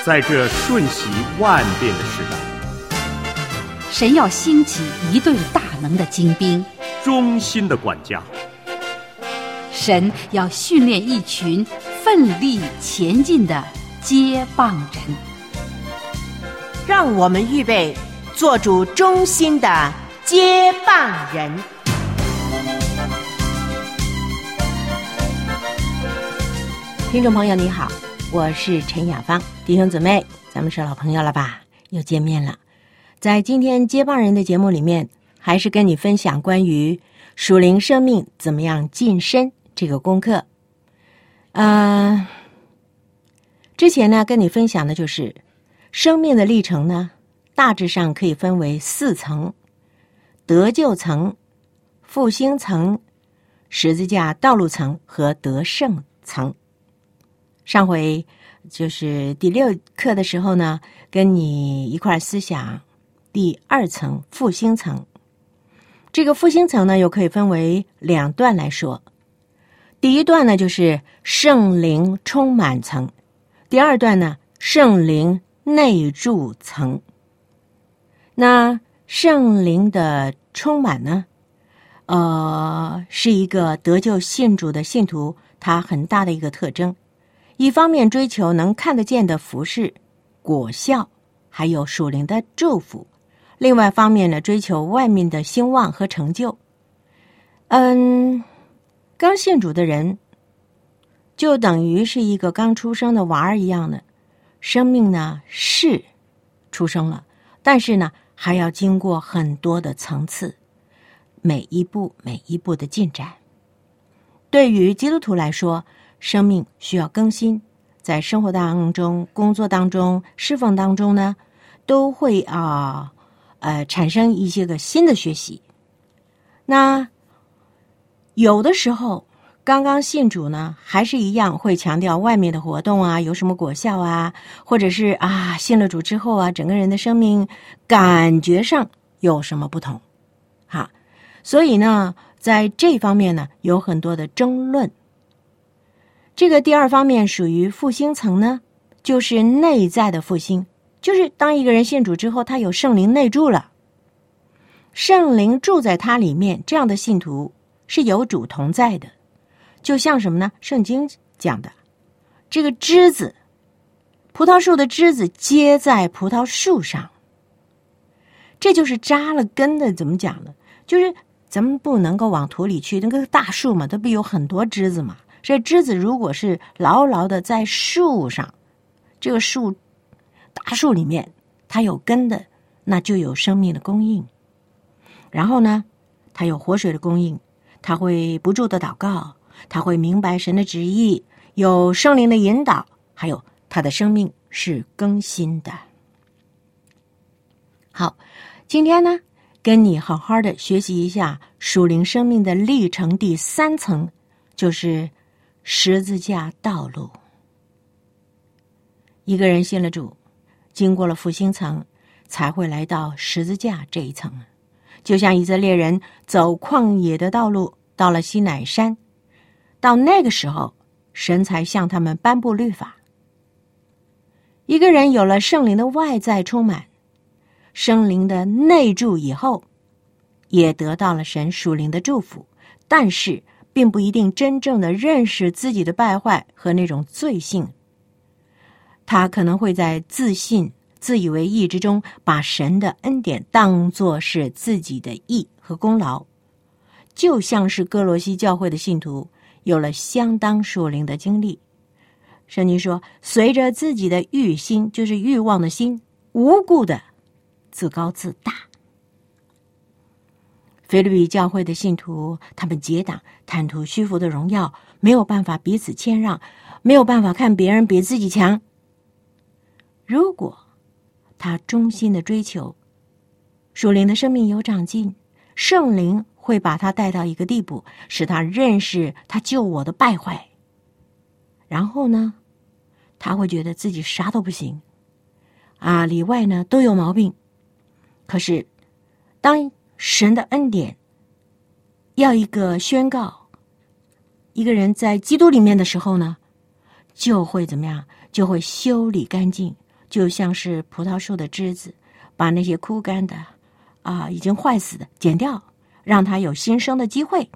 在这瞬息万变的时代， 神要兴起一队大能的精兵， 忠心的管家。 神要训练一群奋力前进的接棒人。 让我们预备做主忠心的接棒人。听众朋友你好，我是陈雅芳，弟兄姊妹，咱们是老朋友了吧，又见面了。在今天接棒人的节目里面，还是跟你分享关于属灵生命怎么样晋升这个功课。之前呢跟你分享的就是生命的历程呢，大致上可以分为4层：得救层、复兴层、十字架道路层和得胜层。上回就是第6课的时候呢，跟你一块思想第2层复兴层。这个复兴层呢，又可以分为2段来说。第一段呢，就是圣灵充满层；第二段呢，圣灵内住层。那圣灵的充满呢，是一个得救信主的信徒他很大的一个特征。一方面追求能看得见的服事果效，还有属灵的祝福；另外方面呢，追求外面的兴旺和成就。刚信主的人就等于是一个刚出生的娃儿一样的，生命呢是出生了，但是呢还要经过很多的层次，每一步的进展。对于基督徒来说，生命需要更新，在生活当中、工作当中、侍奉当中呢，都会产生一些个新的学习。那有的时候刚刚信主呢，还是一样会强调外面的活动啊，有什么果效啊，或者是信了主之后啊，整个人的生命感觉上有什么不同。所以呢，在这方面呢，有很多的争论。这个第2方面属于复兴层呢，就是内在的复兴，就是当一个人信主之后，他有圣灵内住了，圣灵住在他里面，这样的信徒是有主同在的。就像什么呢？圣经讲的这个枝子，葡萄树的枝子结在葡萄树上，这就是扎了根的。怎么讲呢？就是咱们不能够往土里去，那个大树嘛，它不有很多枝子嘛，这枝子如果是牢牢的在树上，这个树大树里面它有根的，那就有生命的供应。然后呢，它有活水的供应，它会不住的祷告，他会明白神的旨意，有圣灵的引导，还有他的生命是更新的。好，今天呢，跟你好好的学习一下属灵生命的历程第3层，就是十字架道路。一个人信了主，经过了复兴层，才会来到十字架这一层。就像以色列人走旷野的道路，到了西乃山，到那个时候，神才向他们颁布律法。一个人有了圣灵的外在充满，圣灵的内住以后，也得到了神属灵的祝福，但是并不一定真正的认识自己的败坏和那种罪性。他可能会在自信、自以为义之中，把神的恩典当作是自己的义和功劳，就像是哥罗西教会的信徒有了相当属灵的经历。圣经说，随着自己的欲心，就是欲望的心，无故的自高自大。腓立比教会的信徒，他们结党，贪图虚浮的荣耀，没有办法彼此谦让，没有办法看别人比自己强。如果他忠心的追求，属灵的生命有长进，圣灵会把他带到一个地步，使他认识他救我的败坏。然后呢，他会觉得自己啥都不行，里外呢都有毛病。可是当神的恩典要一个宣告，一个人在基督里面的时候呢，就会怎么样？就会修理干净， 就像是葡萄树的枝子，把那些枯干的已经坏死的剪掉，让它有新生的机会。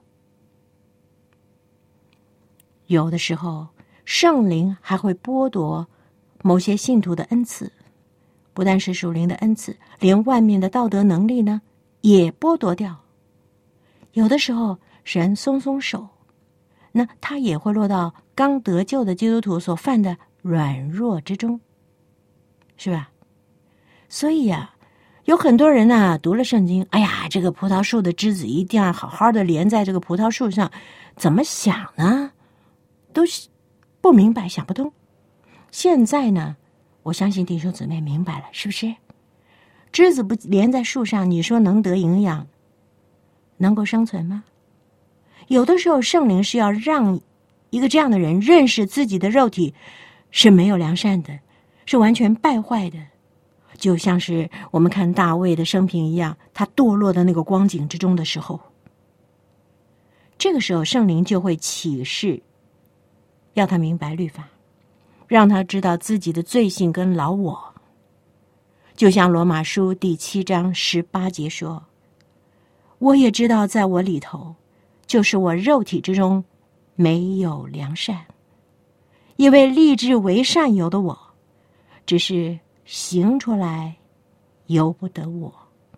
有的时候圣灵还会剥夺某些信徒的恩赐，不但是属灵的恩赐，连外面的道德能力呢也剥夺掉。有的时候神松松手，那他也会落到刚得救的基督徒所犯的软弱之中，是吧？所以啊，有很多人呢读了圣经，哎呀，这个葡萄树的枝子一定要好好的连在这个葡萄树上，怎么想呢？都不明白，想不通。现在呢，我相信弟兄姊妹明白了，是不是？枝子不连在树上，你说能得营养，能够生存吗？有的时候圣灵是要让一个这样的人认识自己的肉体是没有良善的，是完全败坏的，就像是我们看大卫的生平一样，他堕落的那个光景之中的时候，这个时候圣灵就会启示，要他明白律法，让他知道自己的罪性跟老我。就像罗马书第7章18节说，我也知道在我里头，就是我肉体之中没有良善，因为立志为善由的我，只是行出来由不得我。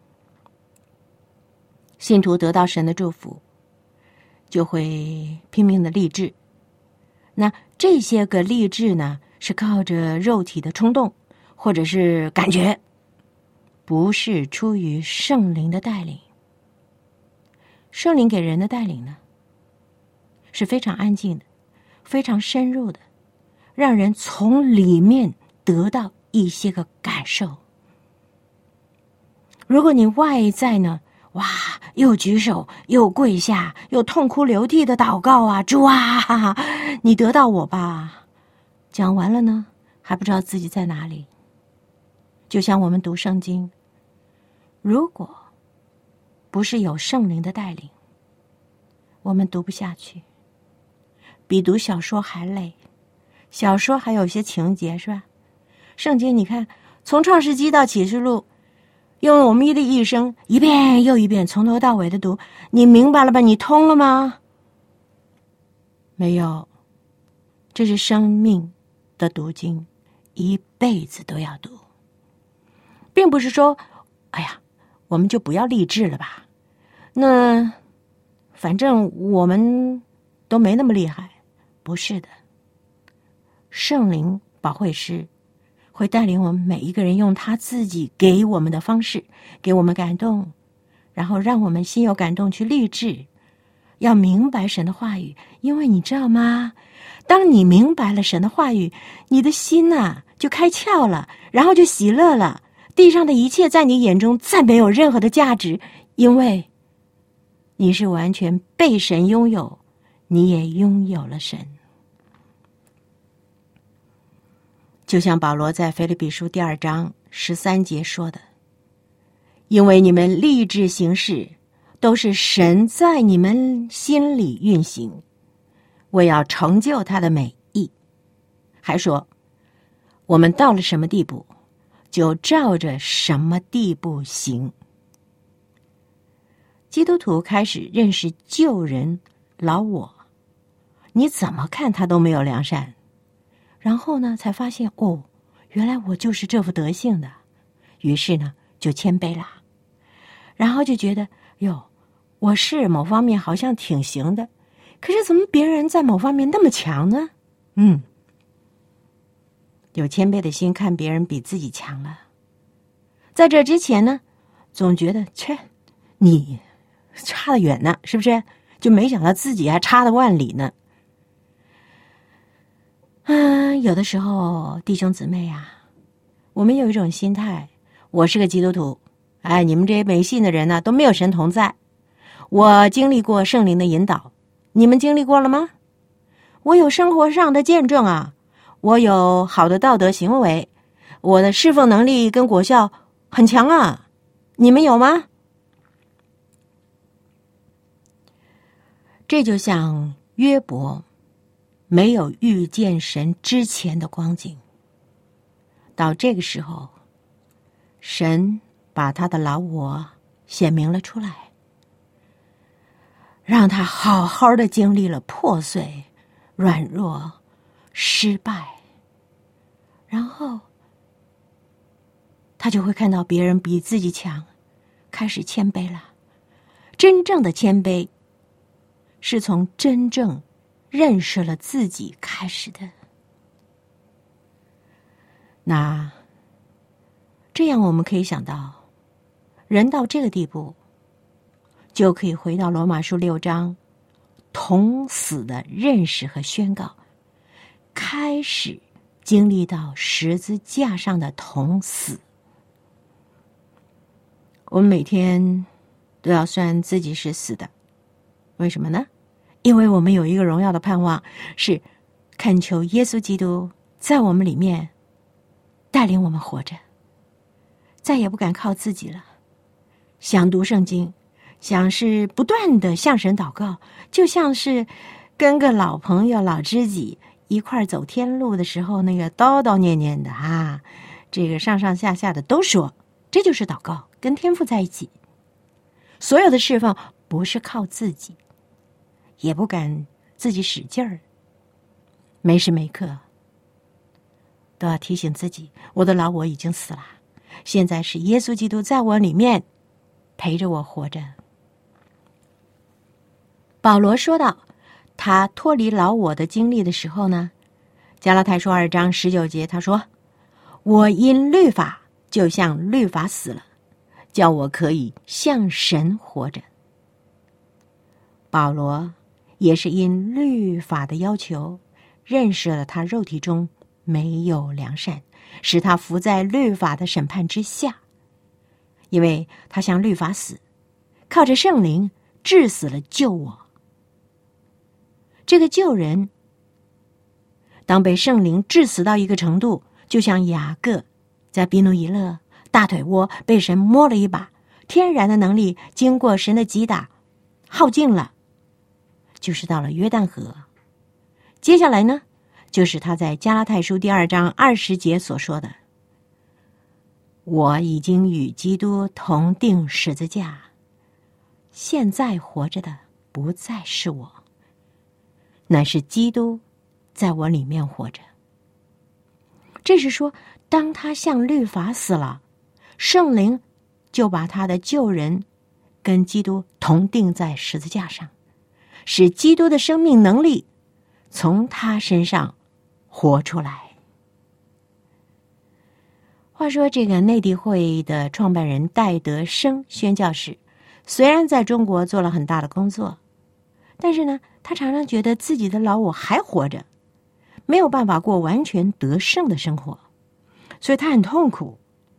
信徒得到神的祝福，就会拼命的立志。那这些个立志呢，是靠着肉体的冲动或者是感觉，不是出于圣灵的带领。圣灵给人的带领呢，是非常安静的，非常深入的，让人从里面得到一些个感受。如果你外在呢，哇，又举手又跪下又痛哭流涕的祷告啊，主啊，你得到我吧，讲完了呢，还不知道自己在哪里。就像我们读圣经，如果不是有圣灵的带领，我们读不下去，比读小说还累。小说还有些情节，是吧？圣经你看，从创世纪到启示录，用我们的一生一遍又一遍从头到尾的读，你明白了吧？你通了吗？没有。这是生命的读经，一辈子都要读，并不是说哎呀我们就不要立志了吧，那反正我们都没那么厉害。不是的，圣灵保惠师会带领我们每一个人用他自己给我们的方式，给我们感动，然后让我们心有感动去立志，要明白神的话语。因为你知道吗，当你明白了神的话语，你的心就开窍了，然后就喜乐了。地上的一切在你眼中再没有任何的价值，因为你是完全被神拥有，你也拥有了神。就像保罗在腓立比书第2章13节说的，因为你们立志行事，都是神在你们心里运行，为要成就他的美意。还说，我们到了什么地步，就照着什么地步行。基督徒开始认识旧人老我，你怎么看他都没有良善，然后呢才发现，原来我就是这副德性的，于是呢就谦卑了，然后就觉得我是某方面好像挺行的，可是怎么别人在某方面那么强呢？有谦卑的心，看别人比自己强了。在这之前呢，总觉得你差得远呢，是不是？就没想到自己还差得万里呢。有的时候弟兄姊妹我们有一种心态，我是个基督徒，你们这些没信的人呢，都没有神同在。我经历过圣灵的引导，你们经历过了吗？我有生活上的见证我有好的道德行为，我的侍奉能力跟果效很强你们有吗？这就像约伯没有遇见神之前的光景， 到这个时候，神把他的老我显明了出来，让他好好的经历了破碎、软弱、失败，然后他就会看到别人比自己强，开始谦卑了。真正的谦卑是从真正认识了自己开始的。那这样我们可以想到，人到这个地步，就可以回到罗马书6章同死的认识和宣告，开始经历到十字架上的同死。我们每天都要算自己是死的，为什么呢？因为我们有一个荣耀的盼望，是恳求耶稣基督在我们里面带领我们活着，再也不敢靠自己了。想读圣经，想是不断的向神祷告，就像是跟个老朋友、老知己一块走天路的时候，那个叨叨念念的啊，这个上上下下的都说，这就是祷告，跟天父在一起。所有的侍奉不是靠自己，也不敢自己使劲儿，没时没刻都要提醒自己，我的老我已经死了，现在是耶稣基督在我里面陪着我活着。保罗说到他脱离老我的经历的时候呢，加拉太书2章19节他说，我因律法就像律法死了，叫我可以向神活着。保罗也是因律法的要求，认识了他肉体中没有良善，使他伏在律法的审判之下。因为他向律法死，靠着圣灵治死了救我。这个救人，当被圣灵治死到一个程度，就像雅各在比努以勒大腿窝被神摸了一把，天然的能力经过神的击打耗尽了，就是到了约旦河。接下来呢，就是他在加拉太书2章20节所说的，我已经与基督同定十字架，现在活着的不再是我，乃是基督在我里面活着。这是说，当他向律法死了，圣灵就把他的救人跟基督同定在十字架上，使基督的生命能力从他身上活出来。话说，这个内地会的创办人戴德生宣教士，虽然在中国做了很大的工作，但是呢，他常常觉得自己的老我还活着，没有办法过完全得胜的生活，所以他很痛苦。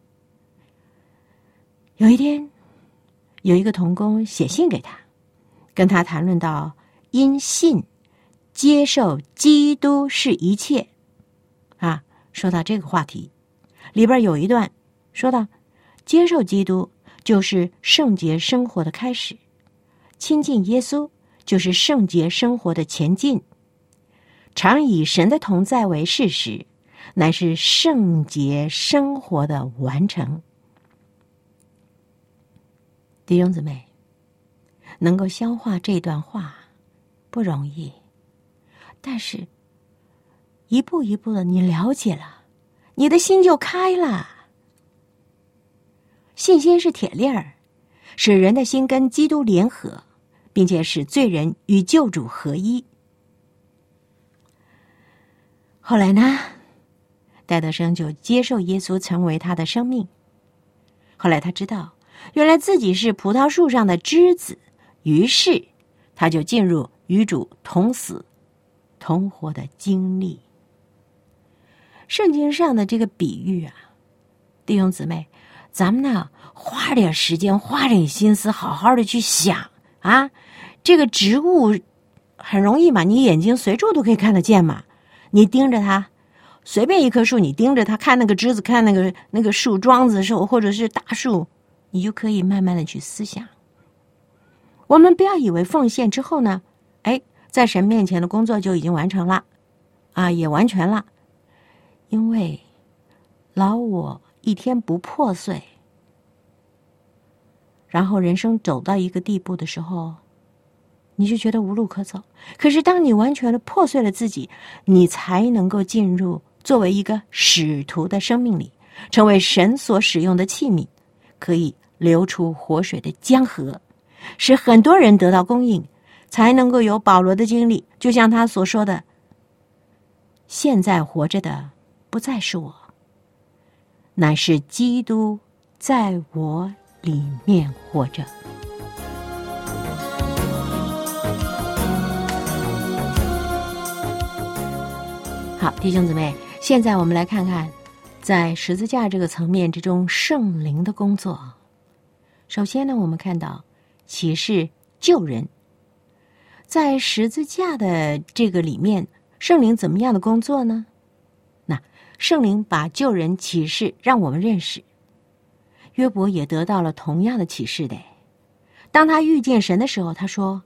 有一天，有一个同工写信给他，跟他谈论到因信接受基督是一切啊，说到这个话题，里边有一段说到，接受基督就是圣洁生活的开始，亲近耶稣就是圣洁生活的前进，常以神的同在为事实，乃是圣洁生活的完成。弟兄姊妹，能够消化这段话不容易，但是一步一步的你了解了，你的心就开了。信心是铁链儿，使人的心跟基督联合，并且使罪人与救主合一。后来呢，戴德生就接受耶稣成为他的生命。后来他知道，原来自己是葡萄树上的枝子，于是他就进入与主同死同活的经历。圣经上的这个比喻啊，弟兄姊妹，咱们呢花点时间，花点心思，好好的去想啊。这个植物很容易嘛，你眼睛随处都可以看得见嘛。你盯着它，随便一棵树，你盯着它看那个枝子，看那个树桩子树，或者是大树，你就可以慢慢的去思想。我们不要以为奉献之后呢，在神面前的工作就已经完成了啊，也完全了。因为老我一天不破碎，然后人生走到一个地步的时候，你就觉得无路可走。可是当你完全的破碎了自己，你才能够进入作为一个使徒的生命里，成为神所使用的器皿，可以流出活水的江河，使很多人得到供应，才能够有保罗的经历。就像他所说的，现在活着的不再是我，乃是基督在我里面活着。好，弟兄姊妹，现在我们来看看在十字架这个层面之中圣灵的工作。首先呢，我们看到启示救人，在十字架的这个里面，圣灵怎么样的工作呢？那圣灵把救人启示让我们认识，约伯也得到了同样的启示的。当他遇见神的时候，他说，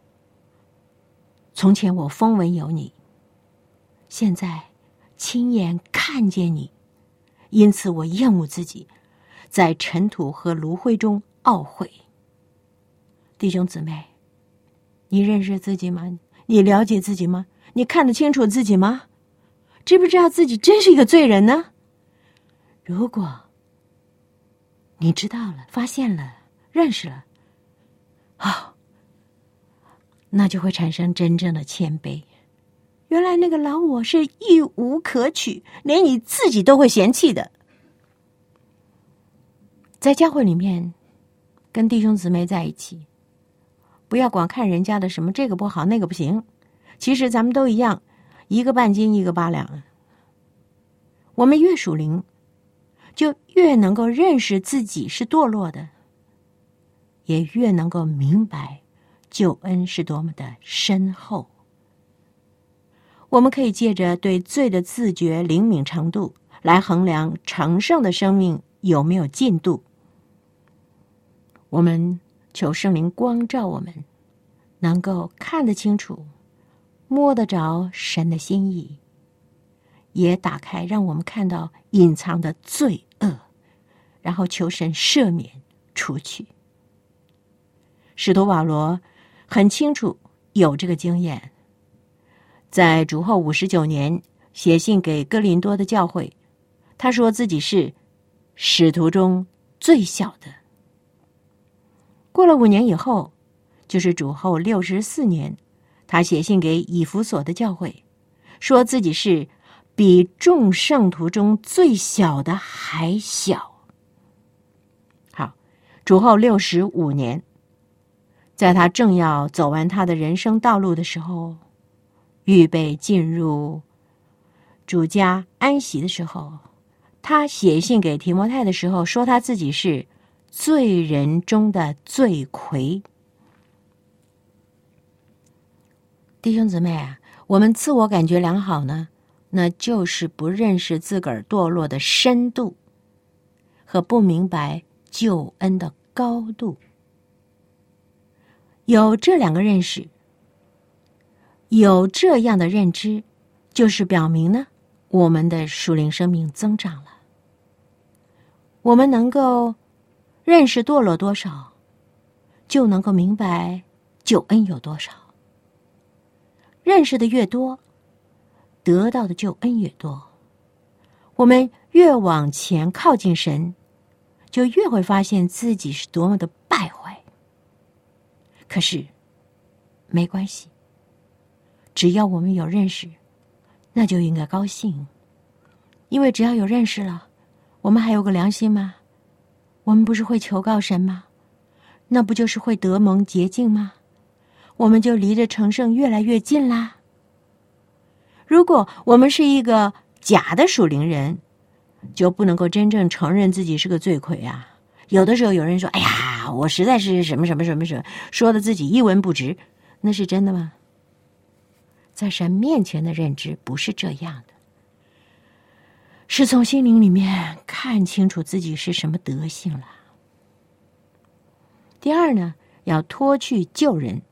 从前我风闻有你，现在亲眼看见你，因此我厌恶自己，在尘土和炉灰中懊悔。弟兄姊妹，你认识自己吗？你了解自己吗？你看得清楚自己吗？知不知道自己真是一个罪人呢？如果你知道了，发现了，认识了，那就会产生真正的谦卑。原来那个老我是一无可取，连你自己都会嫌弃的。在教会里面跟弟兄姊妹在一起，不要光看人家的什么这个不好那个不行，其实咱们都一样，一个半斤一个8两。我们越属灵，就越能够认识自己是堕落的，也越能够明白救恩是多么的深厚。我们可以借着对罪的自觉灵敏程度来衡量成圣的生命有没有进度。我们求圣灵光照我们，能够看得清楚，摸得着神的心意，也打开让我们看到隐藏的罪恶，然后求神赦免除去。使徒保罗很清楚有这个经验，在主后59年写信给哥林多的教会，他说自己是使徒中最小的。过了5年以后，就是主后64年，他写信给以弗所的教会，说自己是比众圣徒中最小的还小。好，主后65年，在他正要走完他的人生道路的时候，预备进入主家安息的时候，他写信给提摩太的时候，说他自己是罪人中的罪魁。弟兄姊妹啊，我们自我感觉良好呢，那就是不认识自个儿堕落的深度和不明白救恩的高度。有这两个认识，有这样的认知，就是表明呢，我们的属灵生命增长了。我们能够认识堕落多少，就能够明白救恩有多少。认识的越多，得到的救恩越多。我们越往前靠近神，就越会发现自己是多么的败坏。可是没关系，只要我们有认识，那就应该高兴。因为只要有认识了，我们还有个良心吗？我们不是会求告神吗？那不就是会得蒙洁净吗？我们就离着成圣越来越近啦。如果我们是一个假的属灵人，就不能够真正承认自己是个罪魁啊。有的时候有人说，哎呀，我实在是什么什么什么什么，说的自己一文不值，那是真的吗？在神面前的认知不是这样的，是从心灵里面看清楚自己是什么德性了。第二呢，要脱去旧人。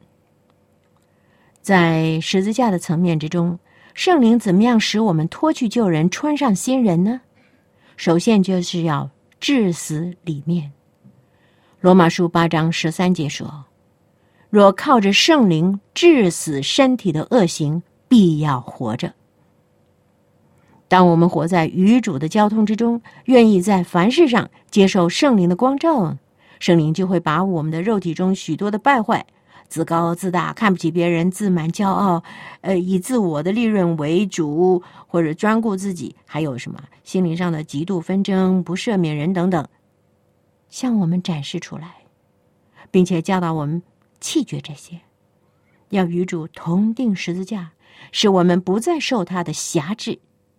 在十字架的层面之中，圣灵怎么样使我们脱去旧人，穿上新人呢？ 首先就是要治死里面。罗马书8章13节说，若靠着圣灵治死身体的恶行，必要活着。当我们活在与主的交通之中，愿意在凡事上接受圣灵的光照，圣灵就会把我们的肉体中许多的败坏，自高自大，看不起别人，自满骄傲，以自我的利润为主，或者专顾自己，还有什么心灵上的嫉妒纷争，不赦免人等等，向我们展示出来，并且教导我们弃绝这些，要与主同定十字架，使我们不再受他的辖制。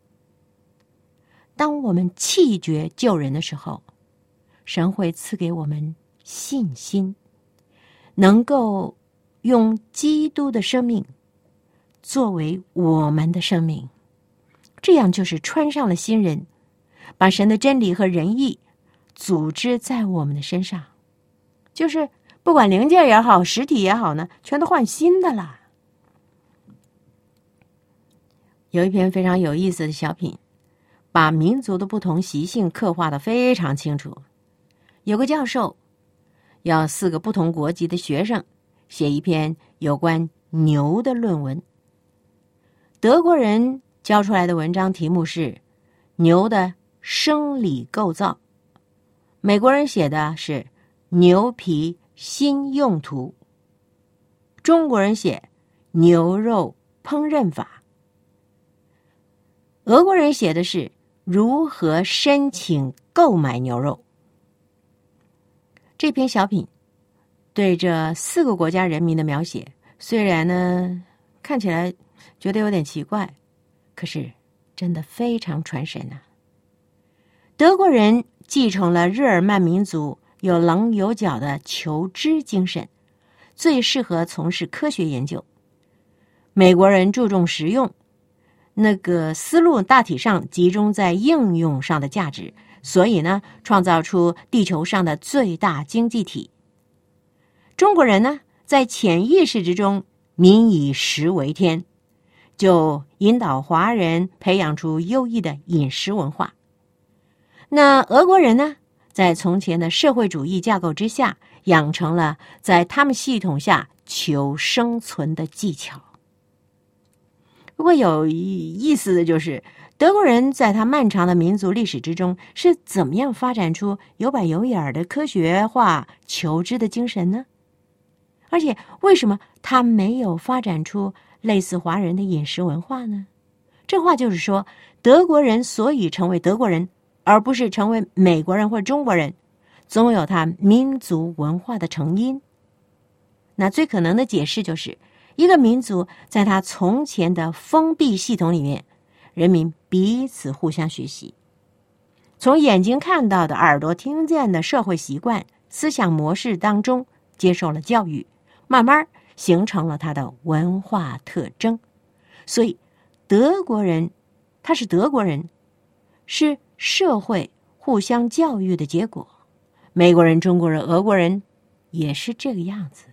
当我们弃绝救人的时候，神会赐给我们信心，能够用基督的生命作为我们的生命，这样就是穿上了新人，把神的真理和仁义组织在我们的身上，就是不管零件也好，实体也好呢，全都换新的了。有一篇非常有意思的小品，把民族的不同习性刻画得非常清楚。有个教授要4个不同国籍的学生写一篇有关牛的论文。德国人交出来的文章题目是牛的生理构造，美国人写的是牛皮新用途，中国人写牛肉烹饪法，俄国人写的是如何申请购买牛肉。这篇小品对这4个国家人民的描写，虽然呢看起来觉得有点奇怪，可是真的非常传神啊。德国人继承了日耳曼民族有棱有角的求知精神，最适合从事科学研究。美国人注重实用，那个思路大体上集中在应用上的价值，所以呢，创造出地球上的最大经济体。中国人呢，在潜意识之中，民以食为天，就引导华人培养出优异的饮食文化。那俄国人呢，在从前的社会主义架构之下，养成了在他们系统下求生存的技巧。不过有意思的就是，德国人在他漫长的民族历史之中，是怎么样发展出有板有眼的科学化求知的精神呢？而且为什么他没有发展出类似华人的饮食文化呢？这话就是说，德国人所以成为德国人，而不是成为美国人或中国人，总有他民族文化的成因。那最可能的解释就是，一个民族在他从前的封闭系统里面，人民彼此互相学习，从眼睛看到的、耳朵听见的社会习惯、思想模式当中接受了教育，慢慢形成了他的文化特征。所以德国人，他是德国人，是社会互相教育的结果。美国人、中国人、俄国人也是这个样子。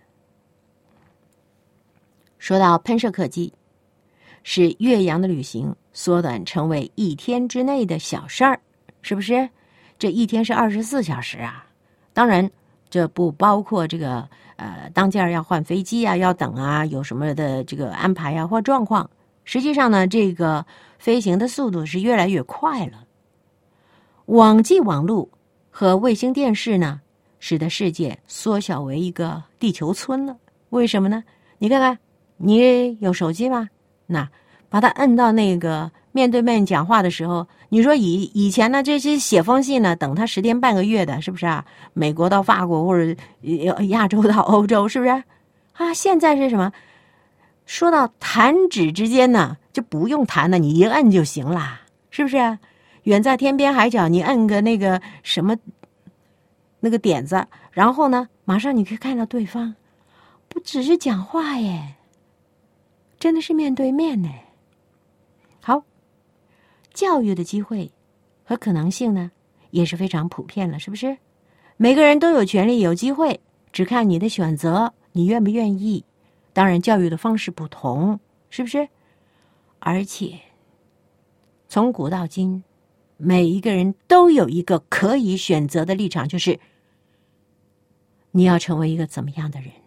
说到喷射客机，使越洋的旅行缩短成为1天之内的小事儿，是不是？这1天是24小时啊！当然，这不包括这个当间要换飞机啊，要等啊，有什么的这个安排啊或状况。实际上呢，这个飞行的速度是越来越快了。网际网络和卫星电视呢，使得世界缩小为一个地球村了。为什么呢？你看看，你有手机吗？那把它摁到那个面对面讲话的时候，你说以前呢，这些写封信呢，等他10天半个月的，是不是啊？美国到法国或者亚洲到欧洲，是不是啊？现在是什么？说到弹指之间呢，就不用弹了，你一摁就行啦，是不是啊？远在天边海角，你摁个那个什么那个点子，然后呢，马上你可以看到对方，不只是讲话耶，真的是面对面呢。好，教育的机会和可能性呢，也是非常普遍了，是不是？每个人都有权利有机会，只看你的选择，你愿不愿意。当然，教育的方式不同，是不是？而且从古到今， 每一个人都有一个可以选择的立场，就是你要成为一个怎么样的人。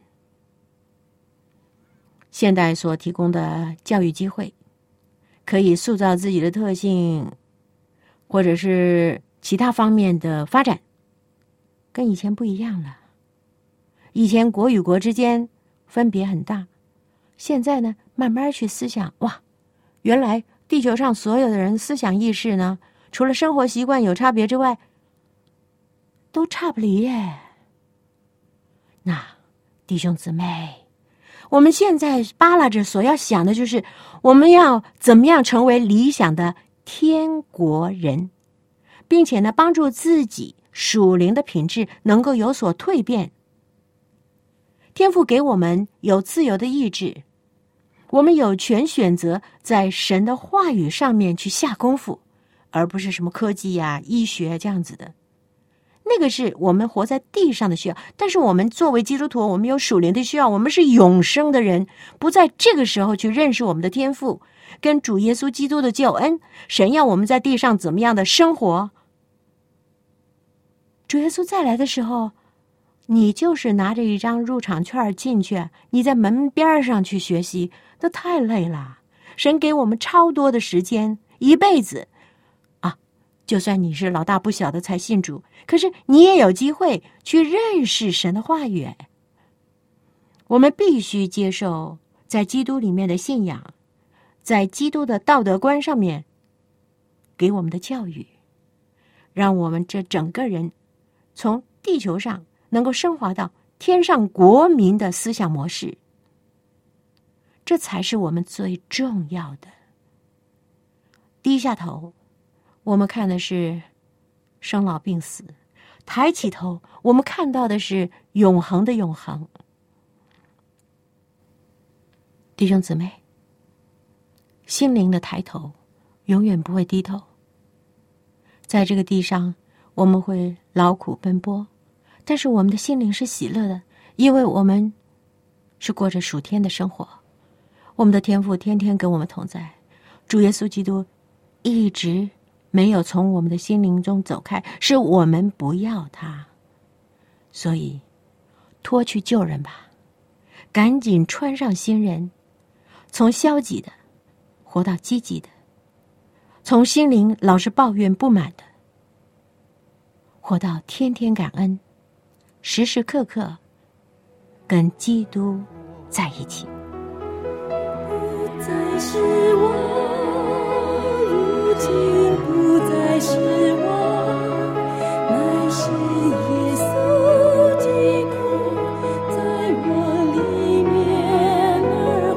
现代所提供的教育机会，可以塑造自己的特性，或者是其他方面的发展，跟以前不一样了。以前国与国之间分别很大，现在呢，慢慢去思想，哇，原来地球上所有的人思想意识呢，除了生活习惯有差别之外，都差不离耶。那弟兄姊妹，我们现在扒拉着所要想的就是，我们要怎么样成为理想的天国人，并且呢，帮助自己属灵的品质能够有所蜕变。天父给我们有自由的意志，我们有权选择在神的话语上面去下功夫，而不是什么科技啊、医学这样子的。那个是我们活在地上的需要，但是我们作为基督徒，我们有属灵的需要，我们是永生的人，不在这个时候去认识我们的天父跟主耶稣基督的救恩，神要我们在地上怎么样的生活。主耶稣再来的时候，你就是拿着一张入场券进去，你在门边上去学习，那太累了。神给我们超多的时间，一辈子啊，就算你是老大不小的才信主，可是你也有机会去认识神的话语。我们必须接受在基督里面的信仰，在基督的道德观上面给我们的教育，让我们这整个人从地球上能够升华到天上国民的思想模式，这才是我们最重要的。低下头，我们看的是生老病死；抬起头，我们看到的是永恒的永恒。弟兄姊妹，心灵的抬头永远不会低头。在这个地上，我们会劳苦奔波，但是我们的心灵是喜乐的，因为我们是过着属天的生活。我们的天父天天跟我们同在，主耶稣基督一直没有从我们的心灵中走开，是我们不要他。所以脱去旧人吧，赶紧穿上新人，从消极的活到积极的，从心灵老是抱怨不满的活到天天感恩，时时刻刻跟基督在一起。 不再是我，如今不再是我，乃是耶稣基督在我里面而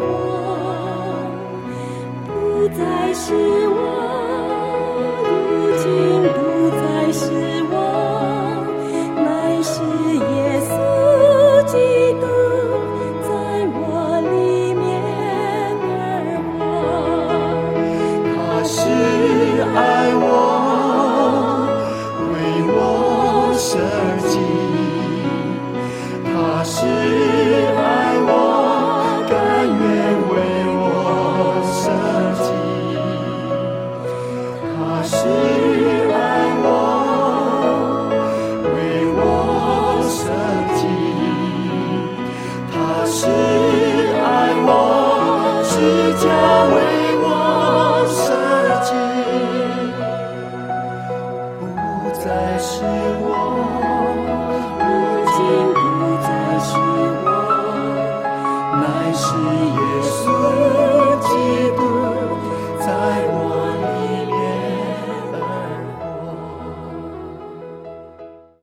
活。不再是我，如今不再是我，乃是耶稣基督在我里面而活。 他是爱我，为我舍己，他是爱我，甘愿为我舍己，他是爱我，为我舍己，他是爱我，是家为我舍己。不再是我， 如今不再是我， 乃是耶稣基督在